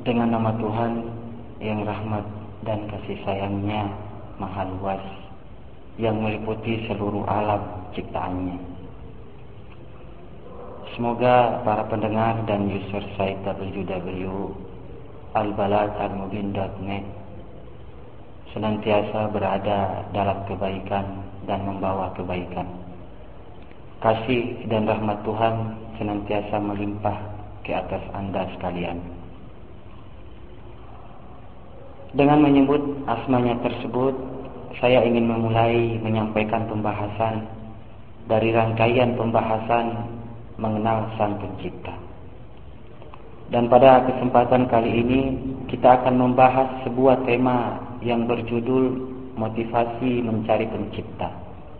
Dengan nama Tuhan yang rahmat dan kasih sayangnya maha luas, yang meliputi seluruh alam ciptaannya. Semoga para pendengar dan user site www.albaladalmubin.net senantiasa berada dalam kebaikan dan membawa kebaikan. Kasih dan rahmat Tuhan senantiasa melimpah ke atas Anda sekalian. Dengan menyebut asmanya tersebut, saya ingin memulai menyampaikan pembahasan dari rangkaian pembahasan mengenal Sang Pencipta. Dan pada kesempatan kali ini kita akan membahas sebuah tema yang berjudul motivasi mencari pencipta.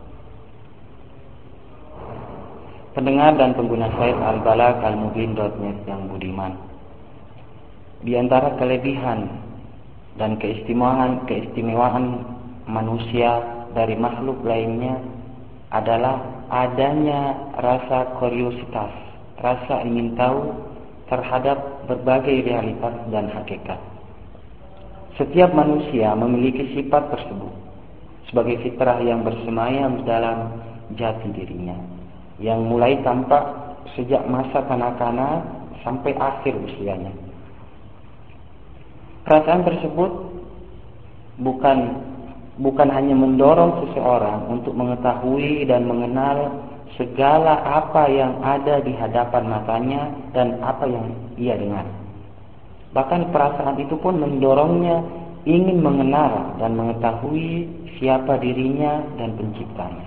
Pendengar dan pengguna site albaladalmubin.net yang budiman, di antara kelebihan dan keistimewaan manusia dari makhluk lainnya adalah adanya rasa kuriositas, rasa ingin tahu terhadap berbagai realitas dan hakikat. Setiap manusia memiliki sifat tersebut sebagai fitrah yang bersemayam dalam jati dirinya, yang mulai tampak sejak masa kanak-kanak sampai akhir usianya. Perasaan tersebut bukan hanya mendorong seseorang untuk mengetahui dan mengenal segala apa yang ada di hadapan matanya dan apa yang ia dengar. Bahkan perasaan itu pun mendorongnya ingin mengenal dan mengetahui siapa dirinya dan penciptanya.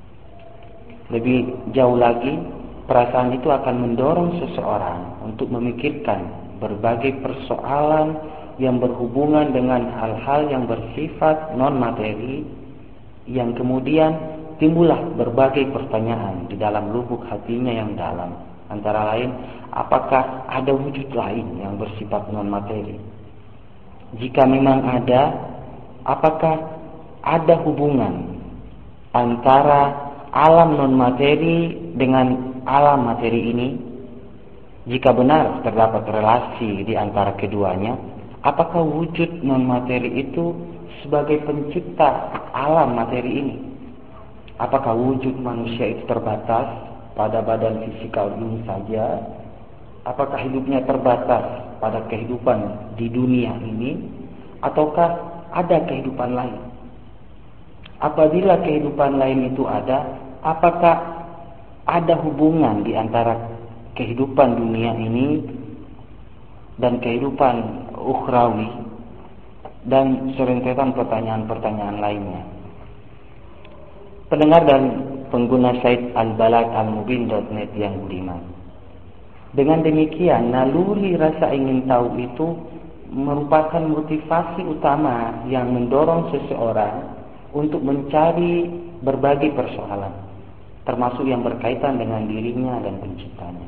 Lebih jauh lagi, perasaan itu akan mendorong seseorang untuk memikirkan berbagai persoalan yang berhubungan dengan hal-hal yang bersifat non-materi, yang kemudian timbullah berbagai pertanyaan di dalam lubuk hatinya yang dalam. Antara lain, apakah ada wujud lain yang bersifat non-materi? Jika memang ada, apakah ada hubungan antara alam non-materi dengan alam materi ini? Jika benar terdapat relasi di antara keduanya, apakah wujud non-materi itu sebagai pencipta alam materi ini? Apakah wujud manusia itu terbatas pada badan fisikal ini saja? Apakah hidupnya terbatas pada kehidupan di dunia ini? Ataukah ada kehidupan lain? Apabila kehidupan lain itu ada, apakah ada hubungan di antara kehidupan dunia ini dan kehidupan ukhrawi, dan serentetan pertanyaan-pertanyaan lainnya. Pendengar dan pengguna site albaladalmubin.net yang budiman, dengan demikian naluri rasa ingin tahu itu merupakan motivasi utama yang mendorong seseorang untuk mencari berbagai persoalan, termasuk yang berkaitan dengan dirinya dan penciptanya.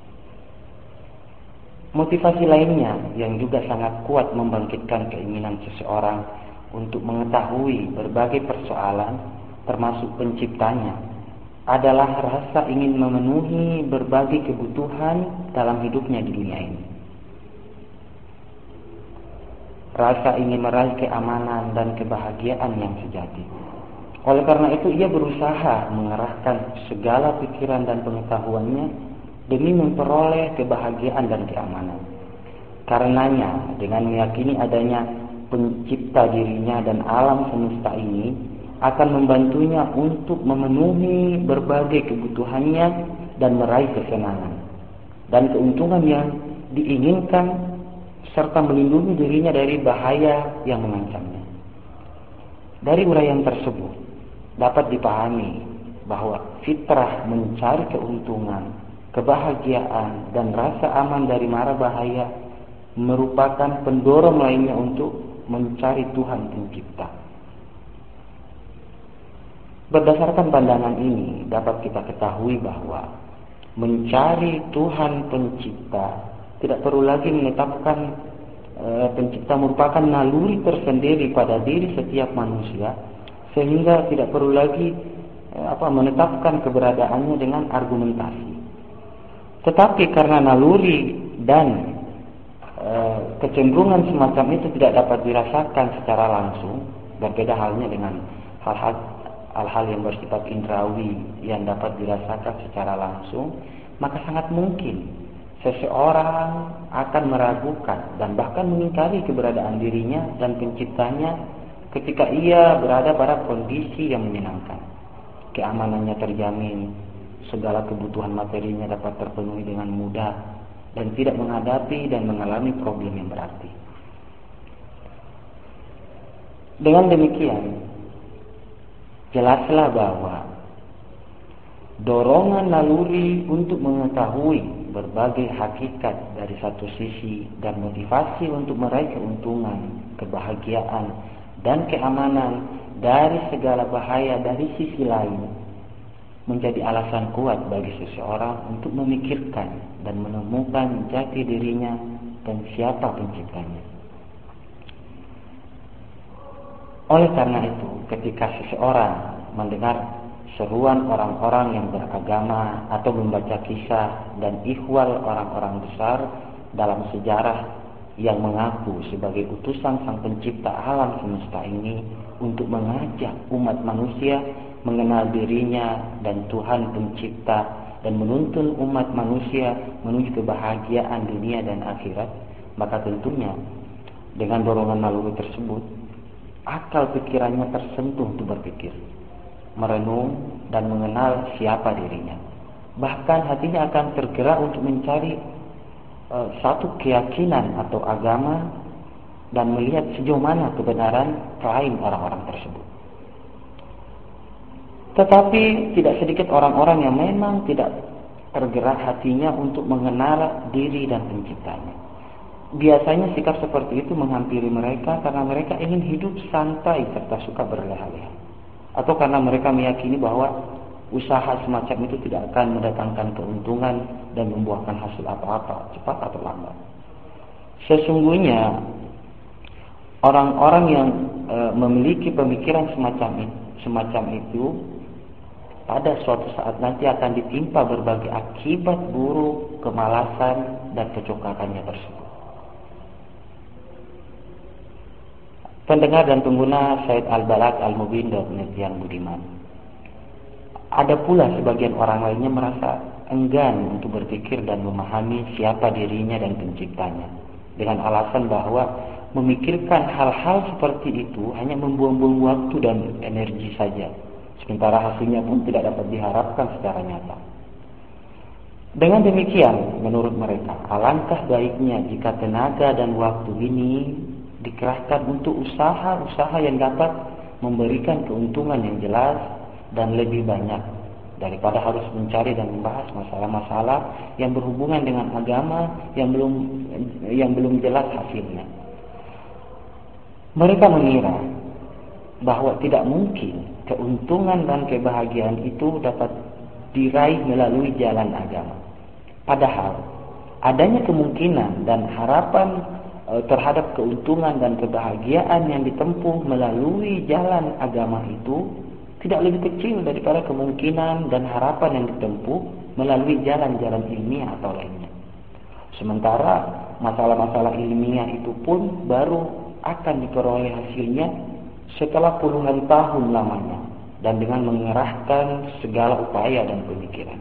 Motivasi lainnya yang juga sangat kuat membangkitkan keinginan seseorang untuk mengetahui berbagai persoalan termasuk penciptanya adalah rasa ingin memenuhi berbagai kebutuhan dalam hidupnya di dunia ini. Rasa ingin meraih keamanan dan kebahagiaan yang sejati. Oleh karena itu ia berusaha mengerahkan segala pikiran dan pengetahuannya demi memperoleh kebahagiaan dan keamanan. Karenanya, dengan meyakini adanya pencipta dirinya dan alam semesta ini akan membantunya untuk memenuhi berbagai kebutuhannya dan meraih kesenangan dan keuntungan yang diinginkan, serta melindungi dirinya dari bahaya yang mengancamnya. Dari uraian tersebut dapat dipahami bahwa fitrah mencari keuntungan, kebahagiaan, dan rasa aman dari mara bahaya merupakan pendorong lainnya untuk mencari Tuhan Pencipta. Berdasarkan pandangan ini, dapat kita ketahui bahwa mencari Tuhan Pencipta tidak perlu lagi menetapkan Pencipta merupakan naluri tersendiri pada diri setiap manusia, sehingga tidak perlu lagi menetapkan keberadaannya dengan argumentasi. Tetapi karena naluri dan kecenderungan semacam itu tidak dapat dirasakan secara langsung, berbeda halnya dengan hal-hal yang bersifat indrawi yang dapat dirasakan secara langsung, maka sangat mungkin seseorang akan meragukan dan bahkan mengingkari keberadaan dirinya dan penciptanya ketika ia berada pada kondisi yang menyenangkan. Keamanannya terjamin, segala kebutuhan materinya dapat terpenuhi dengan mudah, dan tidak menghadapi dan mengalami problem yang berarti. Dengan demikian, jelaslah bahwa dorongan naluri untuk mengetahui berbagai hakikat dari satu sisi dan motivasi untuk meraih keuntungan, kebahagiaan, dan keamanan dari segala bahaya dari sisi lain menjadi alasan kuat bagi seseorang untuk memikirkan dan menemukan jati dirinya dan siapa penciptanya. Oleh karena itu, ketika seseorang mendengar seruan orang-orang yang beragama atau membaca kisah dan ihwal orang-orang besar dalam sejarah yang mengaku sebagai utusan Sang Pencipta alam semesta ini untuk mengajak umat manusia mengenal dirinya dan Tuhan Pencipta dan menuntun umat manusia menuju kebahagiaan dunia dan akhirat, maka tentunya dengan dorongan naluri tersebut akal pikirannya tersentuh untuk berpikir, merenung dan mengenal siapa dirinya. Bahkan hatinya akan tergerak untuk mencari satu keyakinan atau agama dan melihat sejauh mana kebenaran klaim orang-orang tersebut. Tetapi tidak sedikit orang-orang yang memang tidak tergerak hatinya untuk mengenal diri dan penciptanya. Biasanya sikap seperti itu menghampiri mereka karena mereka ingin hidup santai serta suka berleha-leha, atau karena mereka meyakini bahwa usaha semacam itu tidak akan mendatangkan keuntungan dan membuahkan hasil apa-apa, cepat atau lambat. Sesungguhnya orang-orang yang memiliki pemikiran semacam itu pada suatu saat nanti akan ditimpa berbagai akibat buruk, kemalasan, dan kecokakannya tersebut. Pendengar dan pengguna Syed Al-Balagh Al-Mubin.net yang budiman, ada pula sebagian orang lainnya merasa enggan untuk berpikir dan memahami siapa dirinya dan penciptanya, dengan alasan bahwa memikirkan hal-hal seperti itu hanya membuang-buang waktu dan energi saja, sementara hasilnya pun tidak dapat diharapkan secara nyata. Dengan demikian, menurut mereka, alangkah baiknya jika tenaga dan waktu ini dikerahkan untuk usaha-usaha yang dapat memberikan keuntungan yang jelas dan lebih banyak daripada harus mencari dan membahas masalah-masalah yang berhubungan dengan agama yang belum jelas hasilnya. Mereka mengira bahwa tidak mungkin keuntungan dan kebahagiaan itu dapat diraih melalui jalan agama. Padahal adanya kemungkinan dan harapan terhadap keuntungan dan kebahagiaan yang ditempuh melalui jalan agama itu tidak lebih kecil daripada kemungkinan dan harapan yang ditempuh melalui jalan-jalan ilmiah atau lainnya. Sementara masalah-masalah ilmiah itu pun baru akan diperoleh hasilnya setelah puluhan tahun lamanya dan dengan mengerahkan segala upaya dan pemikiran.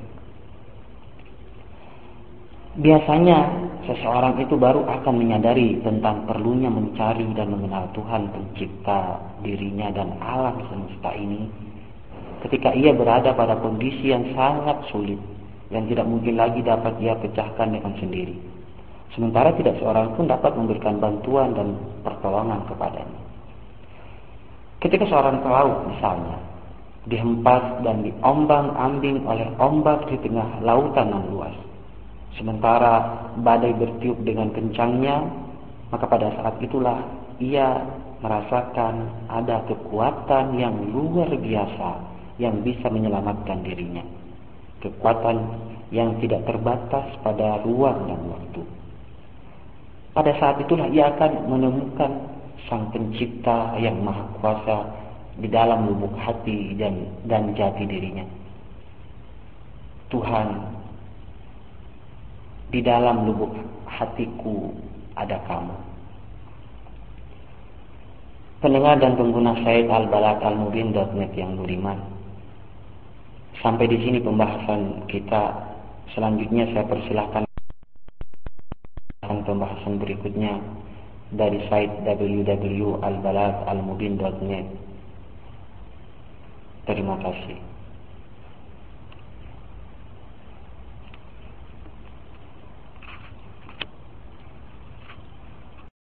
Biasanya seseorang itu baru akan menyadari tentang perlunya mencari dan mengenal Tuhan Pencipta dirinya dan alam semesta ini ketika ia berada pada kondisi yang sangat sulit yang tidak mungkin lagi dapat ia pecahkan dengan sendiri, sementara tidak seorang pun dapat memberikan bantuan dan pertolongan kepadanya. Ketika seorang pelaut misalnya dihempas dan diombang-ambing oleh ombak di tengah lautan yang luas, sementara badai bertiup dengan kencangnya, maka pada saat itulah ia merasakan ada kekuatan yang luar biasa yang bisa menyelamatkan dirinya. Kekuatan yang tidak terbatas pada ruang dan waktu. Pada saat itulah ia akan menemukan Sang Pencipta yang Maha Kuasa di dalam lubuk hati dan jati dirinya. Tuhan, di dalam lubuk hatiku ada kamu. Pendengar dan pengguna site albalat-almubin.net yang budiman, sampai di sini pembahasan kita. Selanjutnya saya persilahkan pembahasan berikutnya dari site www.albalat-almubin.net. Terima kasih.